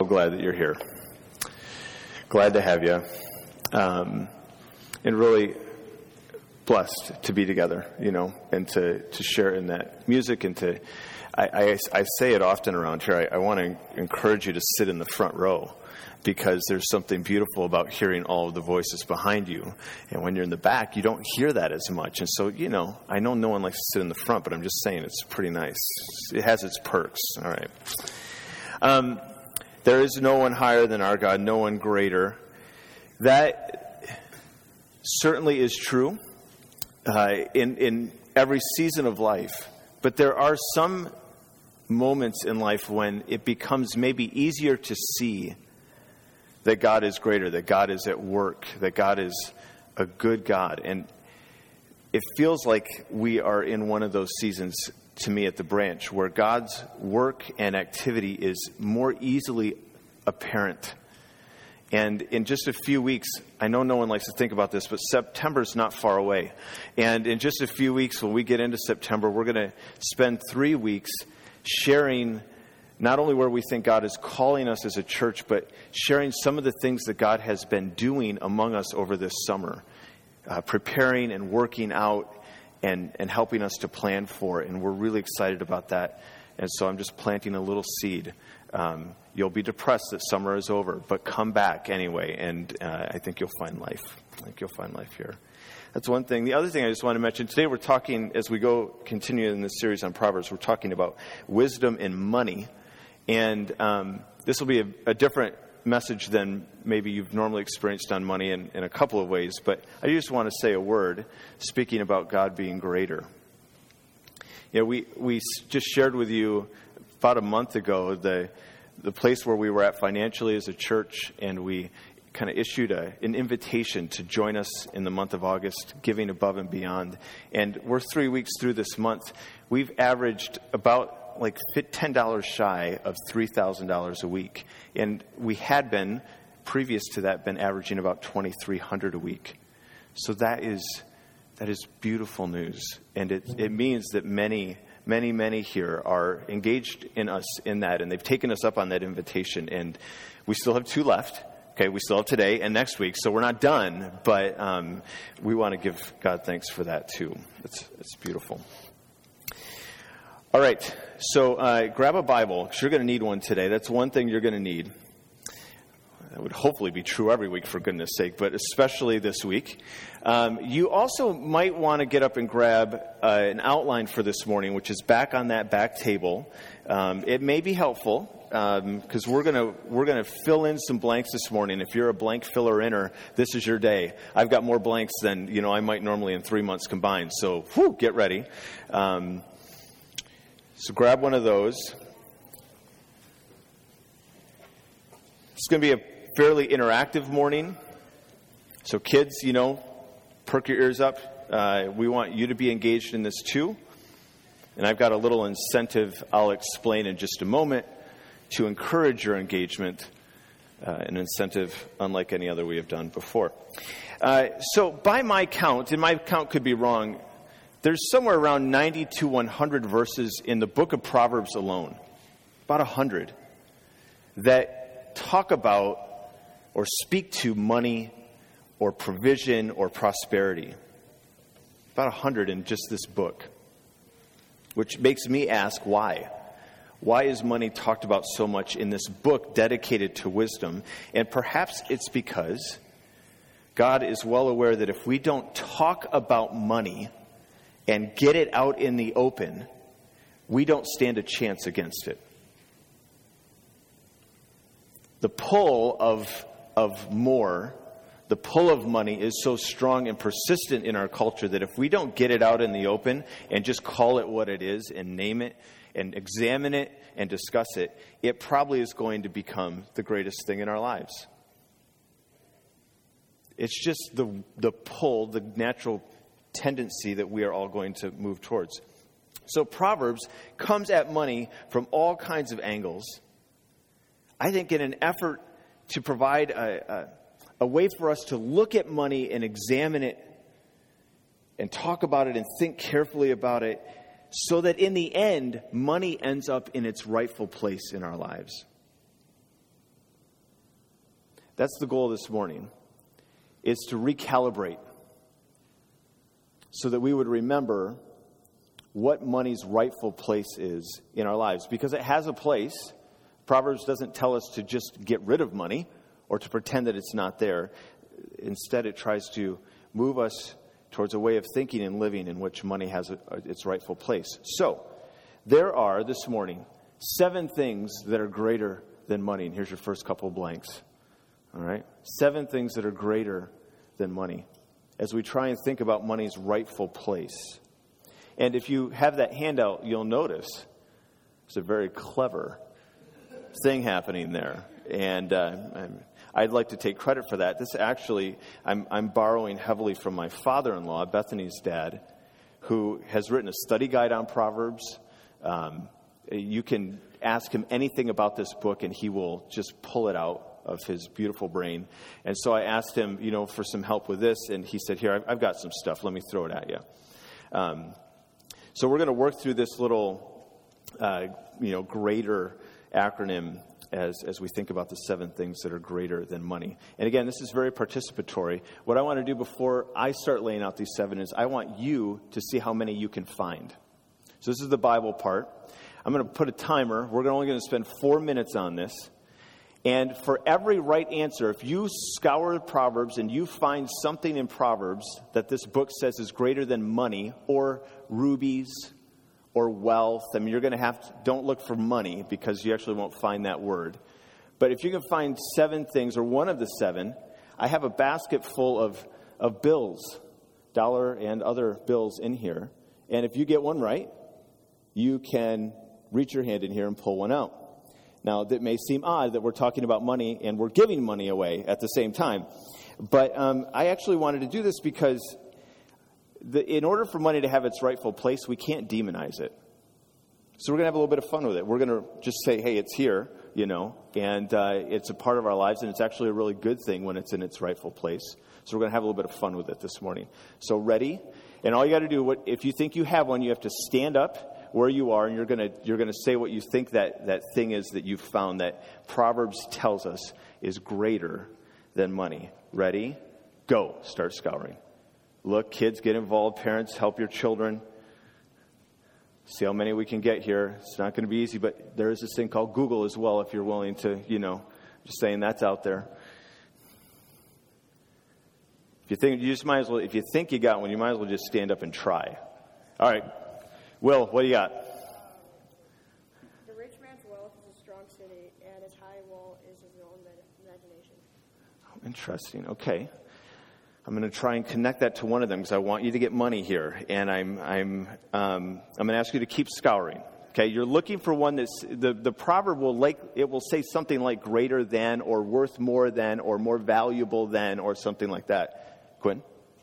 glad that you're here. Glad to have you. And really blessed to be together, and to share in that music and to, I say it often around here, I want to encourage you to sit in the front row because there's something beautiful about hearing all of the voices behind you. And when you're in the back, you don't hear that as much. And so, I know no one likes to sit in the front, but I'm just saying it's pretty nice. It has its perks. All right. There is no one higher than our God, no one greater. That certainly is true in every season of life. But there are some moments in life when it becomes maybe easier to see that God is greater, that God is at work, that God is a good God. And it feels like we are in one of those seasons, to me, at the branch, where God's work and activity is more easily apparent. And in just a few weeks, I know no one likes to think about this, but September's not far away. And in just a few weeks, when we get into September, we're going to spend 3 weeks sharing not only where we think God is calling us as a church, but sharing some of the things that God has been doing among us over this summer, preparing and working out and helping us to plan for. And we're really excited about that. And so I'm just planting a little seed. You'll be depressed that summer is over, but come back anyway, and I think you'll find life. I think you'll find life here. That's one thing. The other thing I just want to mention, today we're talking, as we continue in this series on Proverbs, we're talking about wisdom and money. And this will be a different message than maybe you've normally experienced on money in a couple of ways. But I just want to say a word speaking about God being greater. We just shared with you about a month ago the place where we were at financially as a church, and we kind of issued an invitation to join us in the month of August, giving above and beyond. And we're 3 weeks through this month. We've averaged about $10 shy of $3,000 a week. And we had been, previous to that, been averaging about $2,300 a week. So that is beautiful news. And it means that many here are engaged in us in that, and they've taken us up on that invitation. And we still have 2 left. Okay, we still have today and next week, so we're not done, but we want to give God thanks for that too. It's beautiful. All right, so grab a Bible, because you're going to need one today. That's one thing you're going to need. That would hopefully be true every week, for goodness sake, but especially this week. You also might want to get up and grab an outline for this morning, which is back on that back table. It may be helpful, because we're gonna fill in some blanks this morning. If you're a blank filler-inner, this is your day. I've got more blanks than I might normally in 3 months combined. So get ready. So grab one of those. It's going to be a fairly interactive morning. So kids, perk your ears up. We want you to be engaged in this too. And I've got a little incentive I'll explain in just a moment to encourage your engagement, an incentive unlike any other we have done before. So by my count, and my count could be wrong, there's somewhere around 90 to 100 verses in the book of Proverbs alone, about 100, that talk about or speak to money or provision or prosperity. About 100 in just this book, which makes me ask why. Why is money talked about so much in this book dedicated to wisdom? And perhaps it's because God is well aware that if we don't talk about money and get it out in the open, we don't stand a chance against it. The pull of more, the pull of money is so strong and persistent in our culture that if we don't get it out in the open and just call it what it is and name it and examine it and discuss it, it probably is going to become the greatest thing in our lives. It's just the pull, the natural tendency that we are all going to move towards. So Proverbs comes at money from all kinds of angles. I think in an effort to provide a way for us to look at money and examine it and talk about it and think carefully about it so that in the end, money ends up in its rightful place in our lives. That's the goal this morning, is to recalibrate so that we would remember what money's rightful place is in our lives. Because it has a place. Proverbs doesn't tell us to just get rid of money or to pretend that it's not there. Instead, it tries to move us towards a way of thinking and living in which money has its rightful place. So, there are, this morning, 7 things that are greater than money. And here's your first couple blanks. All right? 7 things that are greater than money as we try and think about money's rightful place. And if you have that handout, you'll notice there's a very clever thing happening there. And I'd like to take credit for that. This actually, I'm borrowing heavily from my father-in-law, Bethany's dad, who has written a study guide on Proverbs. You can ask him anything about this book, and he will just pull it out of his beautiful brain. And so I asked him, for some help with this, and he said, here, I've got some stuff. Let me throw it at you. So we're going to work through this little, greater acronym as we think about the 7 things that are greater than money. And again, this is very participatory. What I want to do before I start laying out these 7 is I want you to see how many you can find. So this is the Bible part. I'm going to put a timer. We're only going to spend 4 minutes on this. And for every right answer, if you scour the Proverbs and you find something in Proverbs that this book says is greater than money or rubies or wealth, I mean, you're going to don't look for money because you actually won't find that word. But if you can find 7 things or one of the 7, I have a basket full of bills, dollar and other bills in here. And if you get one right, you can reach your hand in here and pull one out. Now, that may seem odd that we're talking about money and we're giving money away at the same time. But I actually wanted to do this because in order for money to have its rightful place, we can't demonize it. So we're going to have a little bit of fun with it. We're going to just say, hey, it's here, and it's a part of our lives, and it's actually a really good thing when it's in its rightful place. So we're going to have a little bit of fun with it this morning. So ready? And all you got to do, if you think you have one, you have to stand up where you are, and you're going to say what you think that thing is that you've found that Proverbs tells us is greater than money. Ready? Go. Start scouring. Look, kids, get involved. Parents, help your children. See how many we can get here. It's not going to be easy, but there is this thing called Google as well if you're willing to, just saying that's out there. If you think you got one, you might as well just stand up and try. All right. Will, what do you got? The rich man's wealth is a strong city, and his high wall is his own imagination. Oh, interesting. Okay. I'm going to try and connect that to one of them because I want you to get money here, and I'm going to ask you to keep scouring. Okay, you're looking for one that's the proverb will say something like greater than, or worth more than, or more valuable than, or something like that. Quinn?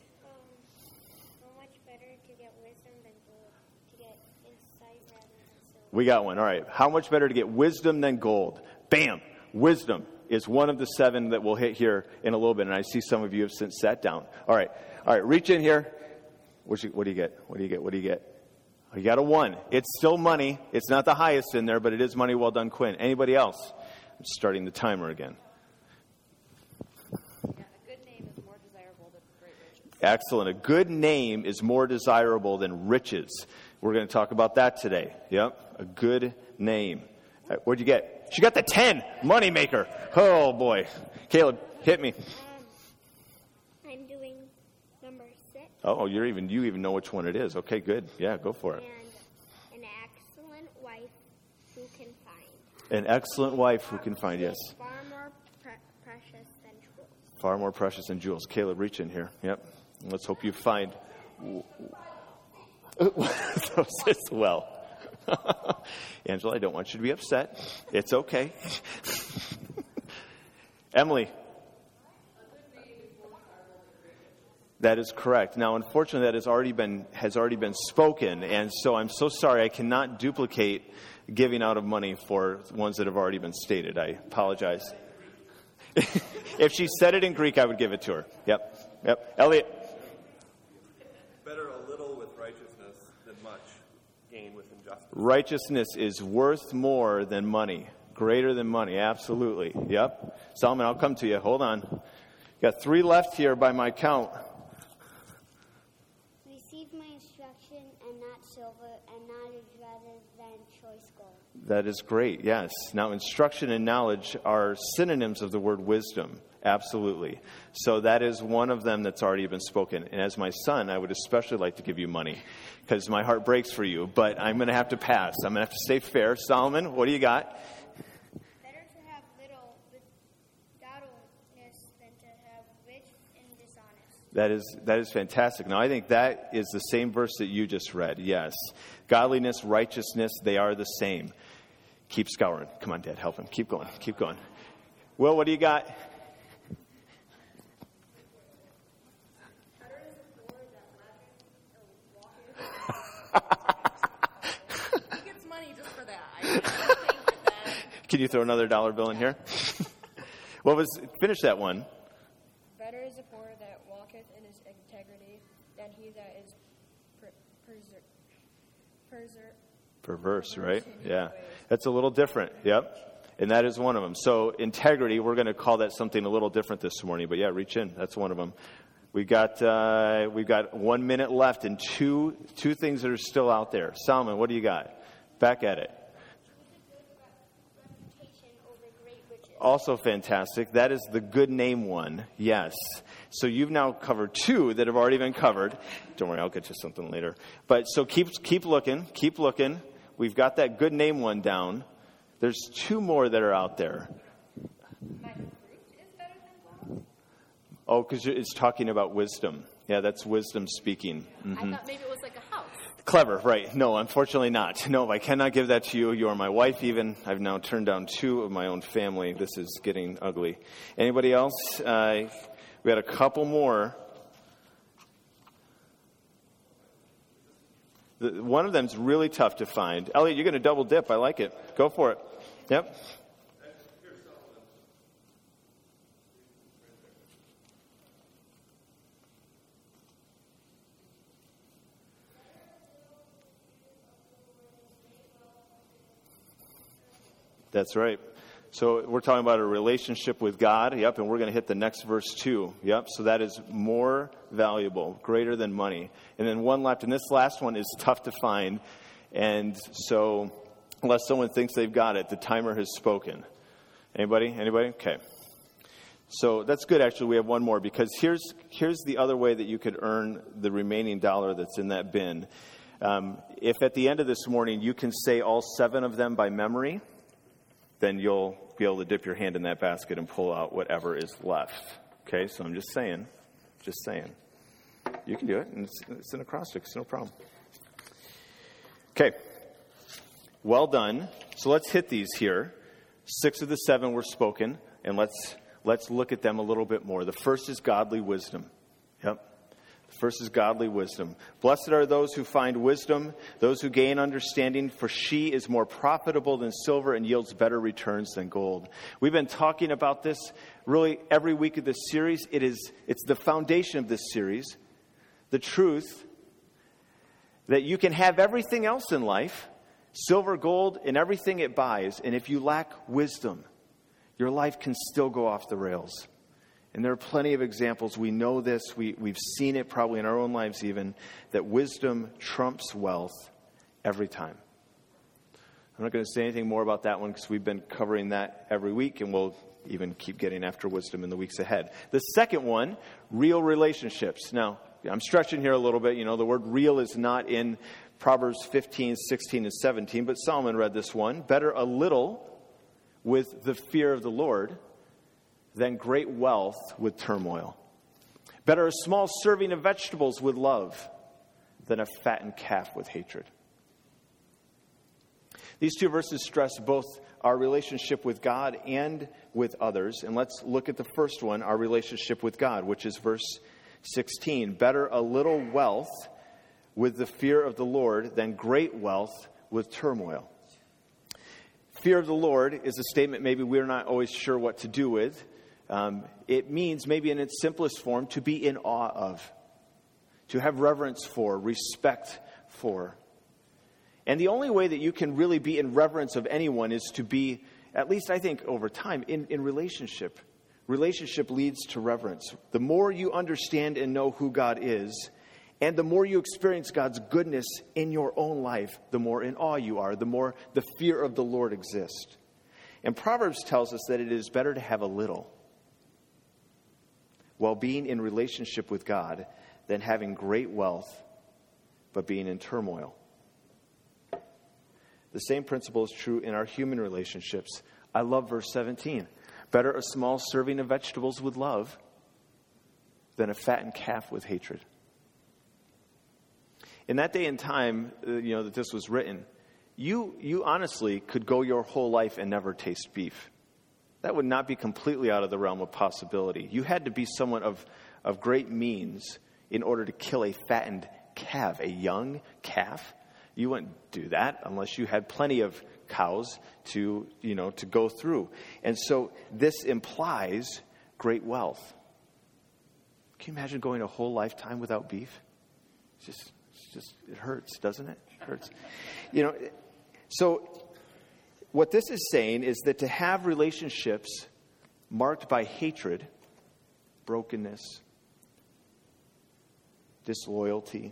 So much better to get wisdom than gold, to get insight rather than silver. We got one. All right. How much better to get wisdom than gold? Bam! Wisdom is one of the 7 that we'll hit here in a little bit, and I see some of you have since sat down. All right, reach in here. What do you get? What do you get? Oh, you got a 1. It's still money. It's not the highest in there, but it is money. Well done, Quinn. Anybody else? I'm starting the timer again. Yeah, a good name is more desirable than great riches. Excellent. A good name is more desirable than riches. We're going to talk about that today. Yep, a good name. What'd you get? She got the 10. Moneymaker. Oh, boy. Caleb, hit me. I'm doing number 6. Oh, you even know which one it is. Okay, good. Yeah, go for it. And an excellent wife who can find. An excellent wife who can find, yes. Far more precious than jewels. Far more precious than jewels. Caleb, reach in here. Yep. Let's hope you find. Well. Angela, I don't want you to be upset. It's okay. Emily. That is correct. Now, unfortunately, that has already been spoken, and so I'm so sorry I cannot duplicate giving out of money for ones that have already been stated. I apologize. If she said it in Greek, I would give it to her. Yep. Elliot. Better a little with righteousness than much gain with injustice. Righteousness is worth more than money. Greater than money, absolutely. Yep. Solomon, I'll come to you. Hold on. Got 3 left here by my count. Receive my instruction and not silver, and knowledge rather than choice gold. That is great, yes. Now, instruction and knowledge are synonyms of the word wisdom. Absolutely. So that is one of them that's already been spoken. And as my son, I would especially like to give you money because my heart breaks for you. But I'm going to have to pass. I'm going to have to stay fair. Solomon, what do you got? Better to have little with godliness than to have rich and dishonest. That is fantastic. Now, I think that is the same verse that you just read. Yes. Godliness, righteousness, they are the same. Keep scouring. Come on, Dad, help him. Keep going. Keep going. Will, what do you got? He gets money just for that. I can't think of that. Can you throw another dollar bill in here? Finish that one. Better is the poor that walketh in his integrity than he that is Perverse, right? in his Yeah. ways. That's a little different. Yep. And that is one of them. So integrity, we're going to call that something a little different this morning. But yeah, reach in. That's one of them. We've got 1 minute left and two things that are still out there. Solomon, what do you got? Back at it. Reputation over great riches. Also fantastic. That is the good name one. Yes. So you've now covered 2 that have already been covered. Don't worry, I'll get you something later. But so keep looking. Keep looking. We've got that good name one down. There's 2 more that are out there. My fruit is better than gold. Oh, because it's talking about wisdom. Yeah, that's wisdom speaking. I thought maybe it was like a house. Clever, right. No, unfortunately not. No, I cannot give that to you. You are my wife even. I've now turned down 2 of my own family. This is getting ugly. Anybody else? We had a couple more. One of them's really tough to find. Elliot, you're going to double dip. I like it. Go for it. Yep. That's right. So we're talking about a relationship with God. Yep. And we're going to hit the next verse too. Yep. So that is more valuable, greater than money. And then one left. And this last one is tough to find. And so unless someone thinks they've got it, the timer has spoken. Anybody? Okay. So that's good, actually. We have one more because here's the other way that you could earn the remaining dollar that's in that bin. If at the end of this morning you can say all 7 of them by memory, then you'll be able to dip your hand in that basket and pull out whatever is left. Okay, so I'm just saying. You can do it, and it's an acrostic. It's no problem. Okay, well done. So let's hit these here. 6 of the 7 were spoken, and let's look at them a little bit more. The first is godly wisdom. Yep. First is godly wisdom. Blessed are those who find wisdom, those who gain understanding, for she is more profitable than silver and yields better returns than gold. We've been talking about this really every week of this series. It's the foundation of this series. The truth that you can have everything else in life, silver, gold, and everything it buys, and if you lack wisdom, your life can still go off the rails. And there are plenty of examples. We know this. We've seen it probably in our own lives even, that wisdom trumps wealth every time. I'm not going to say anything more about that one because we've been covering that every week, and we'll even keep getting after wisdom in the weeks ahead. The second one, real relationships. Now, I'm stretching here a little bit. You know, the word real is not in Proverbs 15, 16, and 17, but Solomon read this one. Better a little with the fear of the Lord than great wealth with turmoil. Better a small serving of vegetables with love than a fattened calf with hatred. These 2 verses stress both our relationship with God and with others. And let's look at the first one, our relationship with God, which is verse 16. Better a little wealth with the fear of the Lord than great wealth with turmoil. Fear of the Lord is a statement maybe we're not always sure what to do with. It means, maybe in its simplest form, to be in awe of, to have reverence for, respect for. And the only way that you can really be in reverence of anyone is to be at least I think over time, in relationship leads to reverence. The more you understand and know who God is, and the more you experience God's goodness in your own life, the more in awe you are, the more the fear of the Lord exists. And Proverbs tells us that it is better to have a little while being in relationship with God than having great wealth but being in turmoil. The same principle is true in our human relationships. I love verse 17. Better a small serving of vegetables with love than a fattened calf with hatred. In that day and time, that this was written, you honestly could go your whole life and never taste beef. That would not be completely out of the realm of possibility. You had to be someone of great means in order to kill a fattened calf, a young calf. You wouldn't do that unless you had plenty of cows to go through. And so this implies great wealth. Can you imagine going a whole lifetime without beef? It hurts, doesn't it? It hurts. So what this is saying is that to have relationships marked by hatred, brokenness, disloyalty,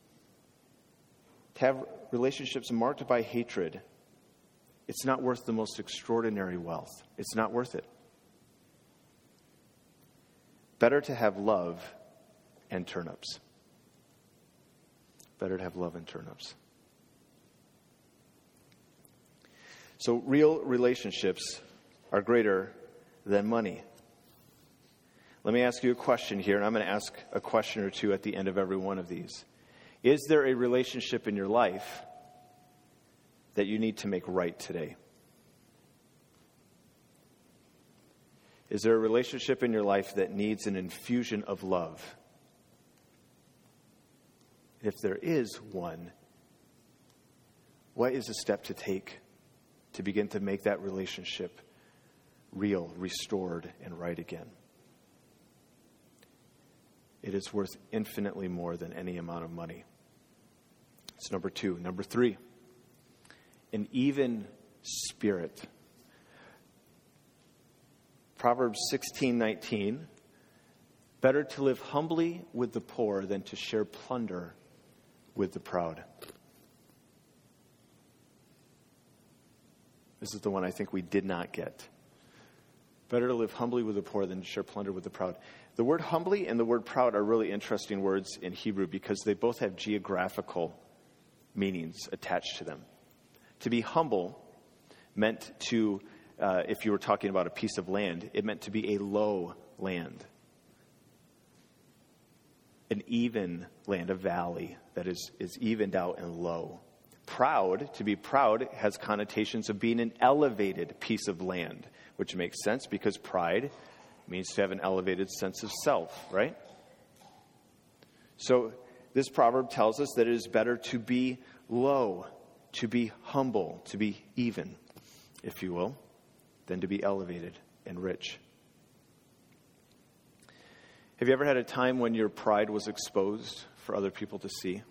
to have relationships marked by hatred, it's not worth the most extraordinary wealth. It's not worth it. Better to have love and turnips. Better to have love and turnips. So real relationships are greater than money. Let me ask you a question here, and I'm going to ask a question or two at the end of every one of these. Is there a relationship in your life that you need to make right today? Is there a relationship in your life that needs an infusion of love? If there is one, what is a step to take to begin to make that relationship real, restored, and right again? It is worth infinitely more than any amount of money. It's number 2. Number 3, an even spirit. Proverbs 16:19, better to live humbly with the poor than to share plunder with the proud. This is the one I think we did not get. Better to live humbly with the poor than to share plunder with the proud. The word humbly and the word proud are really interesting words in Hebrew because they both have geographical meanings attached to them. To be humble meant to, if you were talking about a piece of land, it meant to be a low land. An even land, a valley that is evened out and low. Proud, to be proud, has connotations of being an elevated piece of land, which makes sense because pride means to have an elevated sense of self, right? So this proverb tells us that it is better to be low, to be humble, to be even, if you will, than to be elevated and rich. Have you ever had a time when your pride was exposed for other people to see?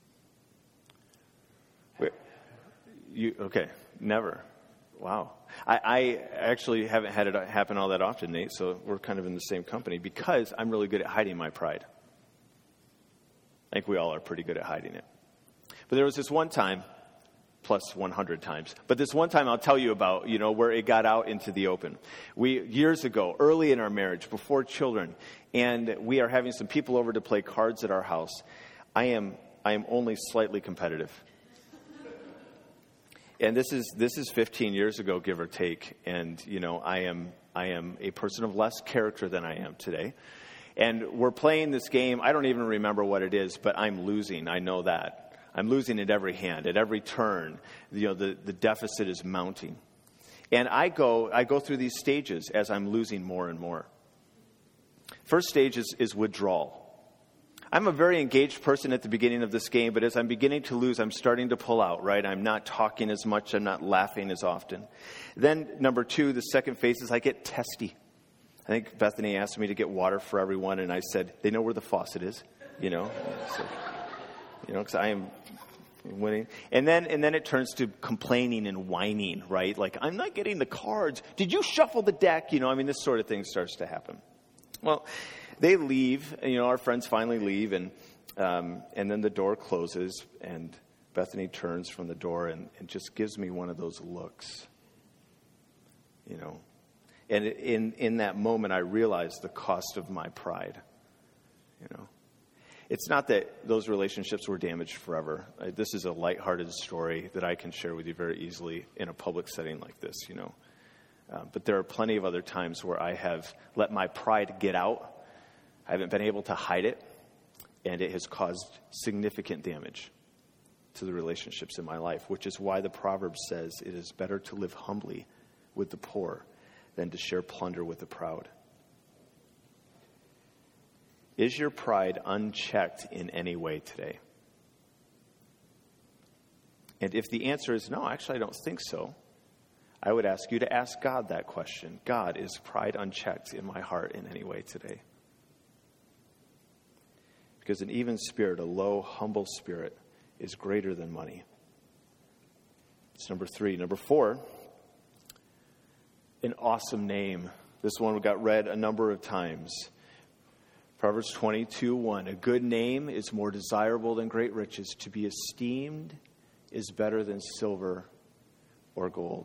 Okay, never. Wow. I actually haven't had it happen all that often, Nate, so we're kind of in the same company because I'm really good at hiding my pride. I think we all are pretty good at hiding it. But there was this one time, plus 100 times, but this one time I'll tell you about, where it got out into the open. Years ago, early in our marriage, before children, and we are having some people over to play cards at our house. I am only slightly competitive. And this is 15 years ago, give or take. And, I am a person of less character than I am today. And we're playing this game. I don't even remember what it is, but I'm losing. I know that. I'm losing at every hand, at every turn. The deficit is mounting. And I go through these stages as I'm losing more and more. First stage is withdrawal. I'm a very engaged person at the beginning of this game, but as I'm beginning to lose, I'm starting to pull out, right? I'm not talking as much. I'm not laughing as often. Then, number 2, the second phase is I get testy. I think Bethany asked me to get water for everyone, and I said, they know where the faucet is, because I am winning. And then it turns to complaining and whining, right? Like, I'm not getting the cards. Did you shuffle the deck? This sort of thing starts to happen. Well, they leave, our friends finally leave, and then the door closes, and Bethany turns from the door and just gives me one of those looks, And in that moment, I realized the cost of my pride, It's not that those relationships were damaged forever. This is a lighthearted story that I can share with you very easily in a public setting like this, But there are plenty of other times where I have let my pride get out. I haven't been able to hide it, and it has caused significant damage to the relationships in my life, which is why the Proverbs says it is better to live humbly with the poor than to share plunder with the proud. Is your pride unchecked in any way today? And if the answer is no, actually I don't think so, I would ask you to ask God that question. God, is pride unchecked in my heart in any way today? Because an even spirit, a low, humble spirit, is greater than money. It's number 3. Number 4, an awesome name. This one got read a number of times. Proverbs 22:1. A good name is more desirable than great riches. To be esteemed is better than silver or gold.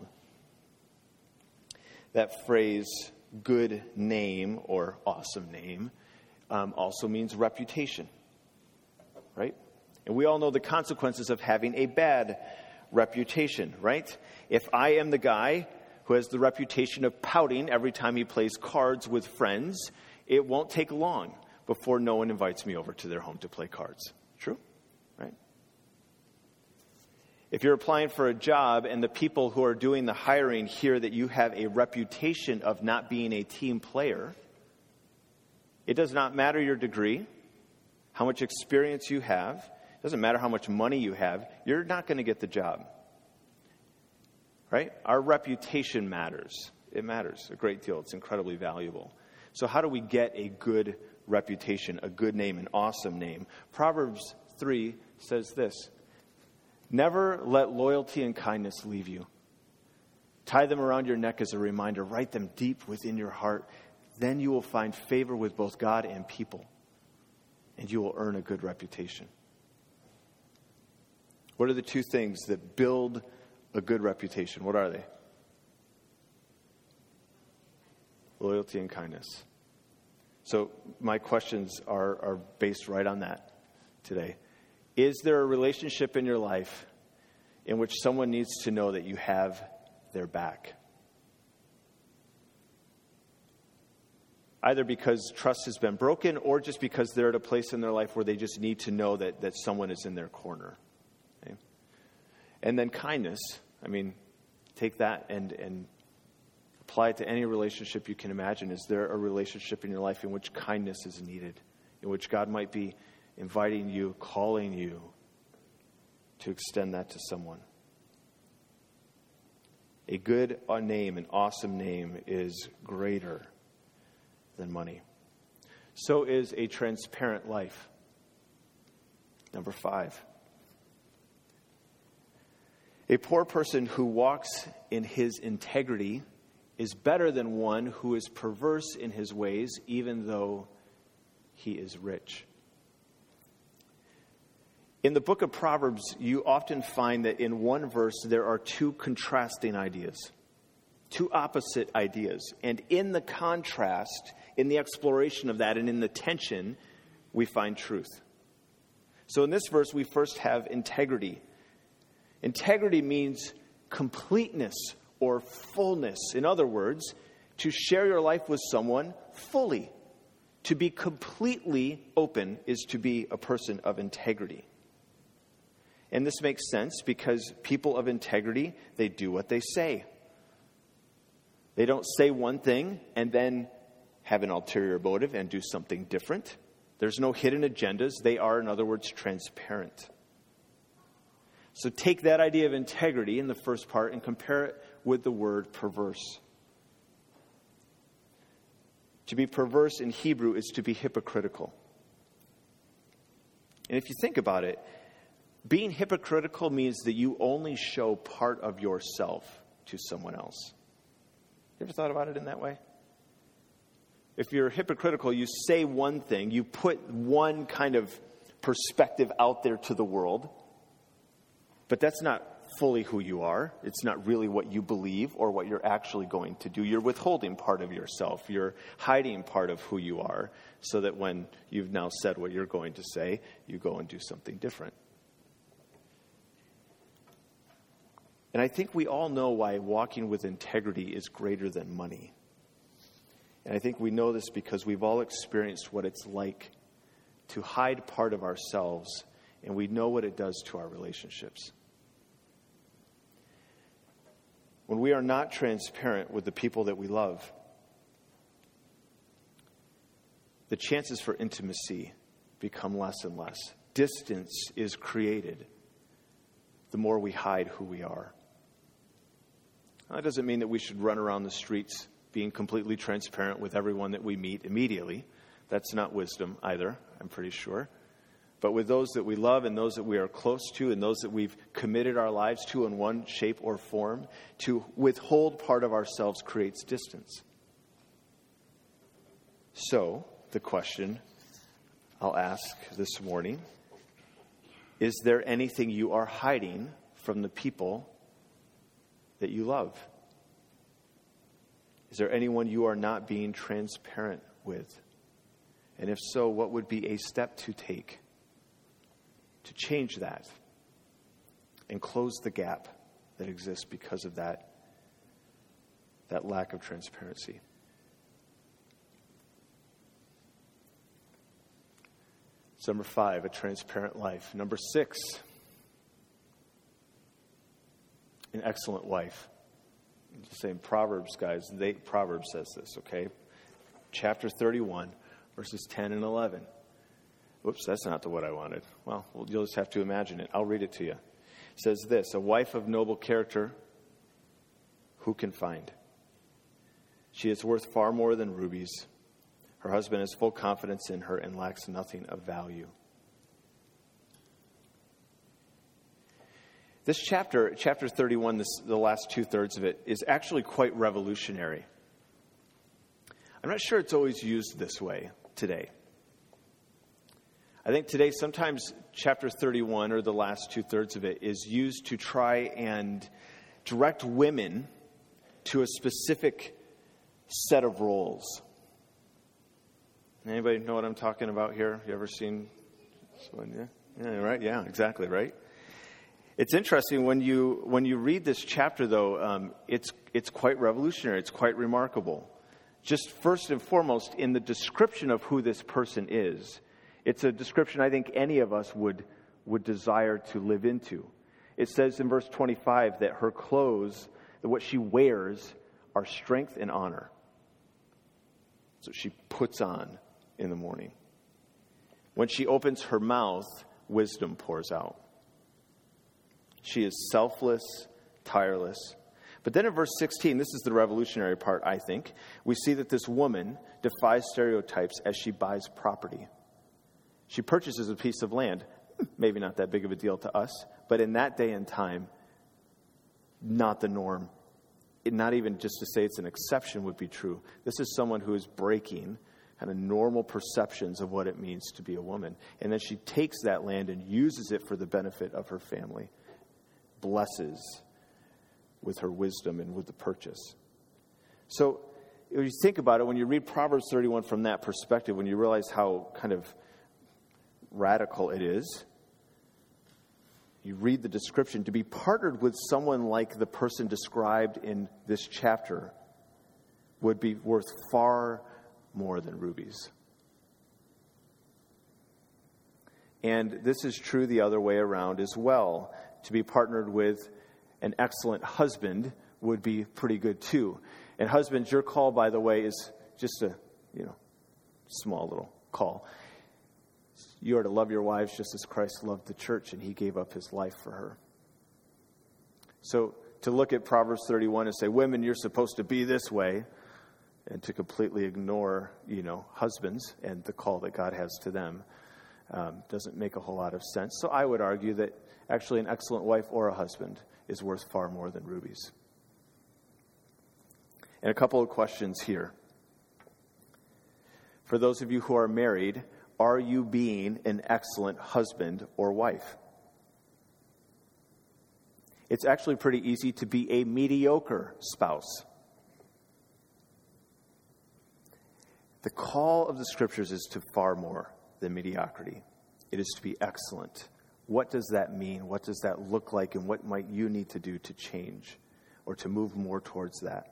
That phrase, good name or awesome name, also means reputation, right? And we all know the consequences of having a bad reputation, right? If I am the guy who has the reputation of pouting every time he plays cards with friends, it won't take long before no one invites me over to their home to play cards. True? Right? If you're applying for a job and the people who are doing the hiring hear that you have a reputation of not being a team player, it does not matter your degree, how much experience you have, it doesn't matter how much money you have, you're not going to get the job. Right? Our reputation matters. It matters a great deal. It's incredibly valuable. So how do we get a good reputation, a good name, an awesome name? Proverbs 3 says this: never let loyalty and kindness leave you. Tie them around your neck as a reminder. Write them deep within your heart. Then you will find favor with both God and people, and you will earn a good reputation. What are the 2 things that build a good reputation? What are they? Loyalty and kindness. So my questions are based right on that today. Is there a relationship in your life in which someone needs to know that you have their back? Either because trust has been broken or just because they're at a place in their life where they just need to know that someone is in their corner. Okay? And then kindness, take that and apply it to any relationship you can imagine. Is there a relationship in your life in which kindness is needed, in which God might be inviting you, calling you to extend that to someone? A good name, an awesome name, is greater than money. So is a transparent life. Number 5. A poor person who walks in his integrity is better than one who is perverse in his ways, even though he is rich. In the book of Proverbs, you often find that in one verse there are 2 contrasting ideas, 2 opposite ideas. And in the contrast, in the exploration of that and in the tension, we find truth. So in this verse, we first have integrity. Integrity means completeness or fullness. In other words, to share your life with someone fully. To be completely open is to be a person of integrity. And this makes sense because people of integrity, they do what they say. They don't say one thing and then have an ulterior motive and do something different. There's no hidden agendas. They are, in other words, transparent. So take that idea of integrity in the first part and compare it with the word perverse. To be perverse in Hebrew is to be hypocritical. And if you think about it, Being hypocritical means that you only show part of yourself to someone else. You ever thought about it in that way? If you're hypocritical, you say one thing, you put one kind of perspective out there to the world, but that's not fully who you are. It's not really what you believe or what you're actually going to do. You're withholding part of yourself. You're hiding part of who you are so that when you've now said what you're going to say, you go and do something different. And I think we all know why walking with integrity is greater than money. And I think we know this because we've all experienced what it's like to hide part of ourselves, and we know what it does to our relationships. When we are not transparent with the people that we love, the chances for intimacy become less and less. Distance is created the more we hide who we are. That doesn't mean that we should run around the streets being completely transparent with everyone that we meet immediately. That's not wisdom either, I'm pretty sure. But with those that we love and those that we are close to and those that we've committed our lives to in one shape or form, to withhold part of ourselves creates distance. So, the question I'll ask this morning, is there anything you are hiding from the people that you love? Is there anyone you are not being transparent with? And if so, what would be a step to take to change that and close the gap that exists because of that lack of transparency? It's number 5, a transparent life. Number 6, an excellent wife. I'm just saying Proverbs, guys. Proverbs says this, okay? Chapter 31, verses 10 and 11. Whoops, that's not what I wanted. Well, you'll just have to imagine it. I'll read it to you. It says this: a wife of noble character, who can find? She is worth far more than rubies. Her husband has full confidence in her and lacks nothing of value. This chapter 31, the last 2/3 of it, is actually quite revolutionary. I'm not sure it's always used this way today. I think today sometimes chapter 31, or the last 2/3 of it, is used to try and direct women to a specific set of roles. Anybody know what I'm talking about here? You ever seen someone? Yeah, right? Yeah, exactly, right? It's interesting when you read this chapter, though. It's quite revolutionary. It's quite remarkable. Just first and foremost, in the description of who this person is, it's a description I think any of us would desire to live into. It says in verse 25 that her clothes, that what she wears, are strength and honor. So she puts on in the morning. When she opens her mouth, wisdom pours out. She is selfless, tireless. But then in verse 16, this is the revolutionary part, I think. We see that this woman defies stereotypes as she buys property. She purchases a piece of land. Maybe not that big of a deal to us, but in that day and time, not the norm. Not even just to say it's an exception would be true. This is someone who is breaking kind of normal perceptions of what it means to be a woman. And then she takes that land and uses it for the benefit of her family. Blesses with her wisdom and with the purchase. So when you think about it, when you read Proverbs 31 from that perspective, when you realize how kind of radical it is, you read the description, to be partnered with someone like the person described in this chapter would be worth far more than rubies. And this is true the other way around as well. To be partnered with an excellent husband would be pretty good too. And husbands, your call, by the way, is just a small little call. You are to love your wives just as Christ loved the church, and he gave up his life for her. So to look at Proverbs 31 and say, women, you're supposed to be this way, and to completely ignore, husbands and the call that God has to them, doesn't make a whole lot of sense. So I would argue that Actually, an excellent wife or a husband is worth far more than rubies. And a couple of questions here. For those of you who are married, are you being an excellent husband or wife? It's actually pretty easy to be a mediocre spouse. The call of the Scriptures is to far more than mediocrity. It is to be excellent. What does that mean? What does that look like? And what might you need to do to change or to move more towards that?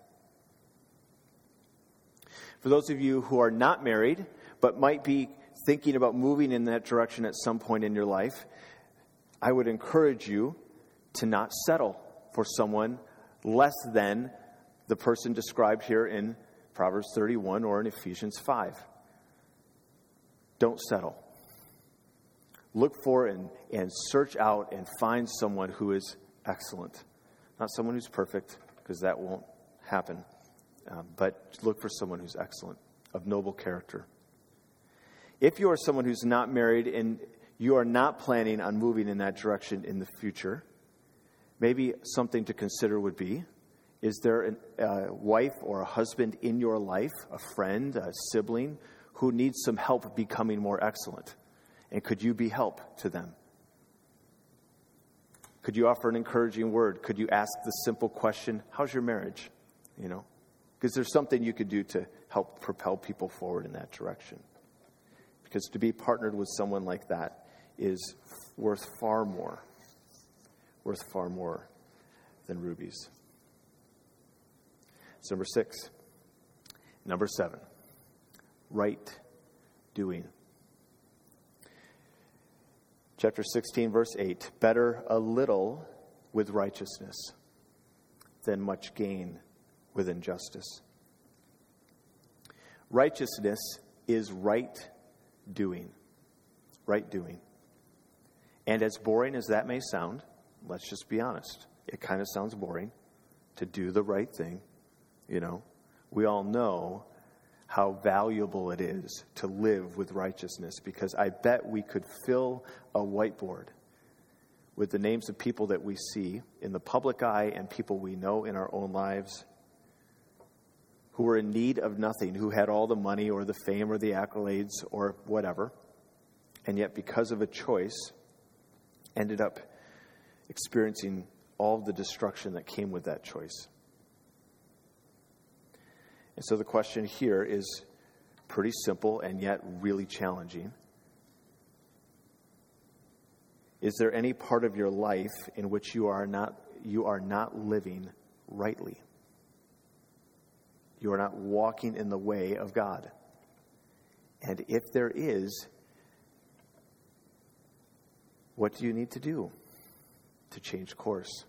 For those of you who are not married, but might be thinking about moving in that direction at some point in your life, I would encourage you to not settle for someone less than the person described here in Proverbs 31 or in Ephesians 5. Don't settle. Look for and search out and find someone who is excellent. Not someone who's perfect, because that won't happen. But look for someone who's excellent, of noble character. If you are someone who's not married and you are not planning on moving in that direction in the future, maybe something to consider would be, is there a wife or a husband in your life, a friend, a sibling, who needs some help becoming more excellent? And could you be help to them? Could you offer an encouraging word? Could you ask the simple question, how's your marriage? Because there's something you could do to help propel people forward in that direction. Because to be partnered with someone like that is worth far more than rubies. It's number 6. Number 7, right doing. Chapter 16, verse 8, better a little with righteousness than much gain with injustice. Righteousness is right doing. Right doing. And as boring as that may sound, let's just be honest. It kind of sounds boring to do the right thing. We all know how valuable it is to live with righteousness, because I bet we could fill a whiteboard with the names of people that we see in the public eye and people we know in our own lives who were in need of nothing, who had all the money or the fame or the accolades or whatever, and yet because of a choice ended up experiencing all the destruction that came with that choice. And so the question here is pretty simple and yet really challenging. Is there any part of your life in which you are not living rightly? You are not walking in the way of God. And if there is, what do you need to do to change course?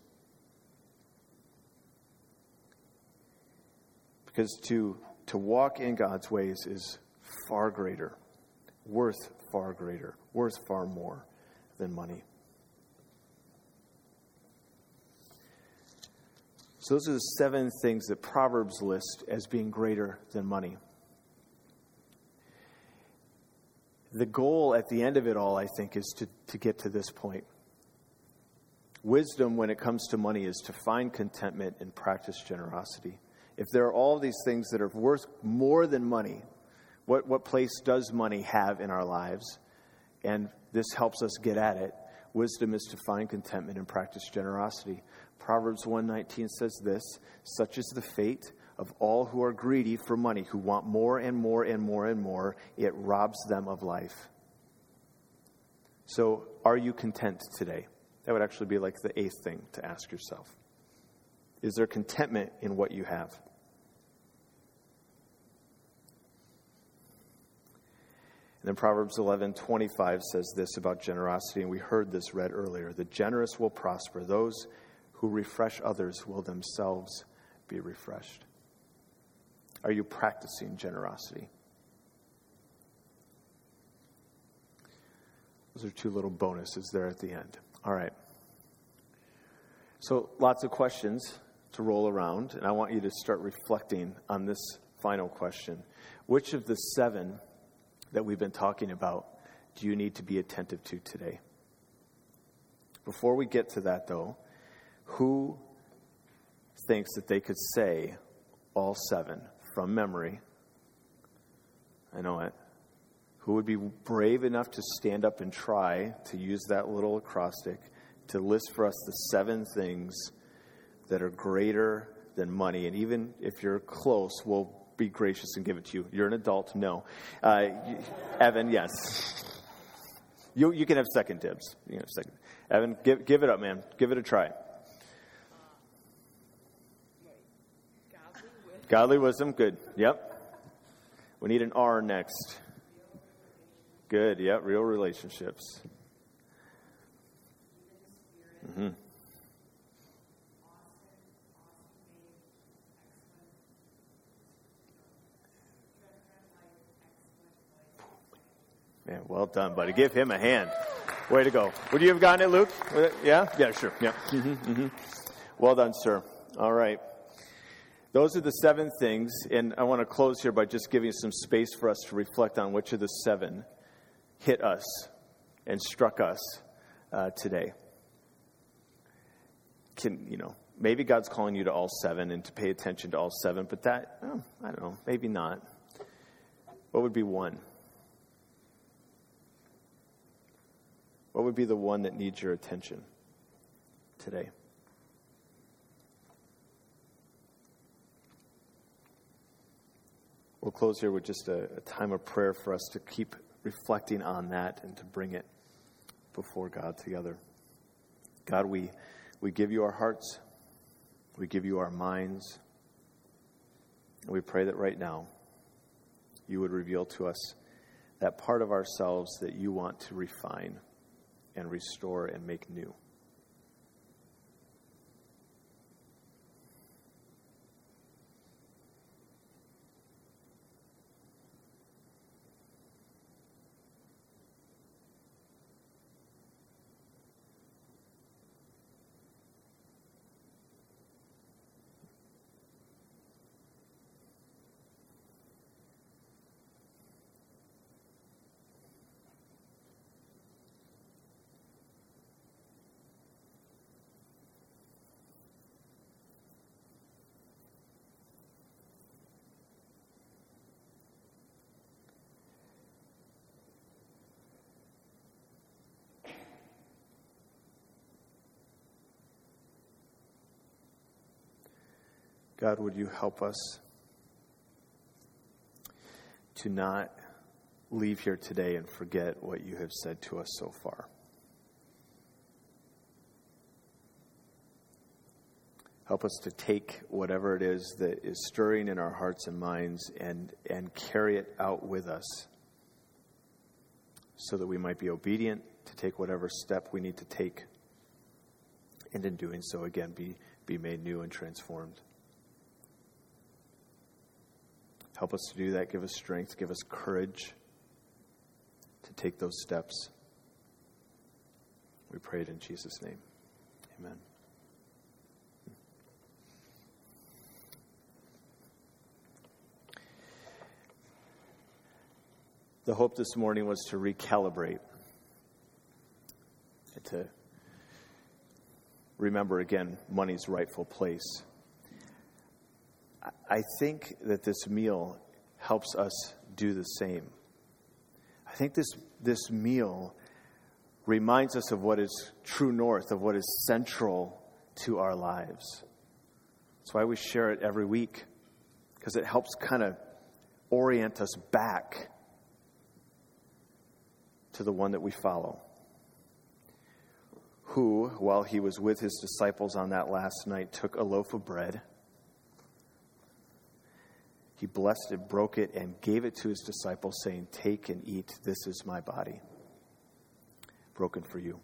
Because to walk in God's ways is far greater, worth far more than money. So those are the 7 things that Proverbs list as being greater than money. The goal at the end of it all, I think, is to get to this point. Wisdom when it comes to money is to find contentment and practice generosity. If there are all these things that are worth more than money, what place does money have in our lives? And this helps us get at it. Wisdom is to find contentment and practice generosity. Proverbs 1:19 says this, such is the fate of all who are greedy for money, who want more and more and more and more. It robs them of life. So are you content today? That would actually be like the 8th thing to ask yourself. Is there contentment in what you have? And then Proverbs 11:25 says this about generosity, and we heard this read earlier. The generous will prosper. Those who refresh others will themselves be refreshed. Are you practicing generosity? Those are 2 little bonuses there at the end. All right. So lots of questions to roll around, and I want you to start reflecting on this final question. Which of the 7 that we've been talking about do you need to be attentive to today? Before we get to that, though, who thinks that they could say all 7 from memory? I know it. Who would be brave enough to stand up and try to use that little acrostic to list for us the 7 things that are greater than money? And even if you're close, we'll be gracious and give it to you. You're an adult, no. Evan, yes. You can have second dibs. You can have second. Evan, give it up, man. Give it a try. Godly wisdom, good. Yep. We need an R next. Good, yep. Real relationships. Mm-hmm. Man, well done, buddy. Give him a hand. Way to go. Would you have gotten it, Luke? Yeah? Yeah, sure. Yeah. Mm-hmm, mm-hmm. Well done, sir. All right. Those are the 7 things, and I want to close here by just giving some space for us to reflect on which of the 7 hit us and struck us today. Maybe God's calling you to all 7 and to pay attention to all 7, but that, I don't know, maybe not. What would be one? What would be the one that needs your attention today? We'll close here with just a time of prayer for us to keep reflecting on that and to bring it before God together. God, we give you our hearts. We give you our minds. And we pray that right now you would reveal to us that part of ourselves that you want to refine and restore and make new. God, would you help us to not leave here today and forget what you have said to us so far. Help us to take whatever it is that is stirring in our hearts and minds and carry it out with us so that we might be obedient to take whatever step we need to take. And in doing so, again, be made new and transformed. Help us to do that. Give us strength. Give us courage to take those steps. We pray it in Jesus' name. Amen. The hope this morning was to recalibrate and to remember again money's rightful place. I think that this meal helps us do the same. I think this meal reminds us of what is true north, of what is central to our lives. That's why we share it every week, because it helps kind of orient us back to the one that we follow, who, while he was with his disciples on that last night, took a loaf of bread. He blessed it, broke it, and gave it to his disciples, saying, "Take and eat. This is my body, broken for you."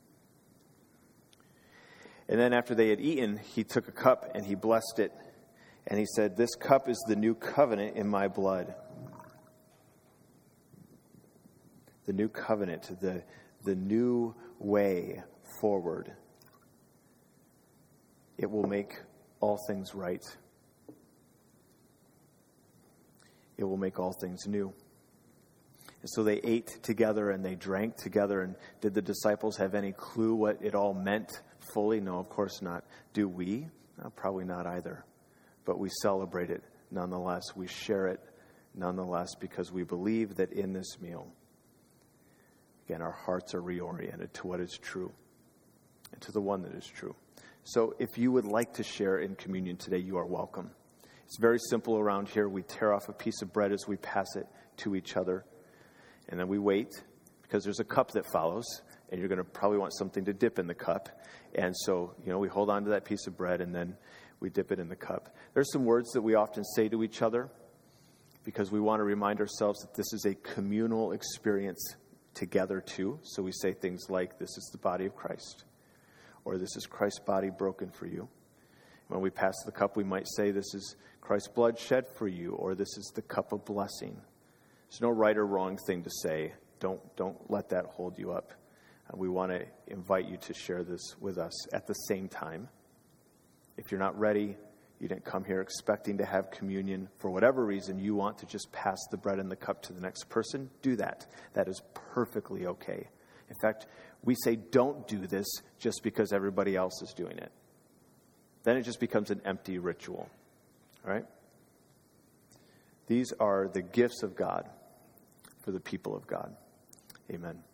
And then after they had eaten, he took a cup and he blessed it. And he said, "This cup is the new covenant in my blood." The new covenant, the new way forward. It will make all things right. It will make all things new. And so they ate together and they drank together. And did the disciples have any clue what it all meant fully? No, of course not. Do we? Probably not either. But we celebrate it nonetheless. We share it nonetheless because we believe that in this meal, again, our hearts are reoriented to what is true and to the one that is true. So if you would like to share in communion today, you are welcome. It's very simple around here. We tear off a piece of bread as we pass it to each other. And then we wait because there's a cup that follows. And you're going to probably want something to dip in the cup. And so, we hold on to that piece of bread and then we dip it in the cup. There's some words that we often say to each other because we want to remind ourselves that this is a communal experience together too. So we say things like, this is the body of Christ. Or this is Christ's body broken for you. When we pass the cup, we might say, this is Christ's blood shed for you. Or this is the cup of blessing. There's no right or wrong thing to say. Don't let that hold you up. We want to invite you to share this with us at the same time. If you're not ready, you didn't come here expecting to have communion. For whatever reason, you want to just pass the bread and the cup to the next person, do that. That is perfectly okay. In fact, we say don't do this just because everybody else is doing it. Then it just becomes an empty ritual. All right? These are the gifts of God for the people of God. Amen.